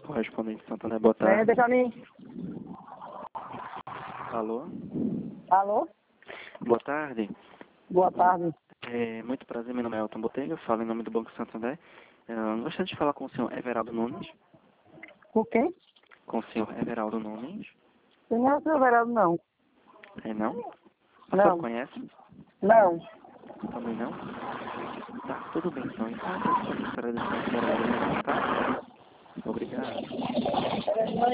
Correspondente Santander, boa tarde. Deixa a mim. Alô? Alô? Boa tarde. Boa tarde. Muito prazer, meu nome é Elton Botega, falo em nome do Banco Santander. Gostaria de falar com o senhor Everaldo Nunes. Com quem? Com o senhor Everaldo Nunes. Eu não é o seu Everaldo, não. Não? A Não. senhora conhece? Não. Também não? Tá, tudo bem então. Então eu gostaria de esperar a senhora, tá? Obrigado.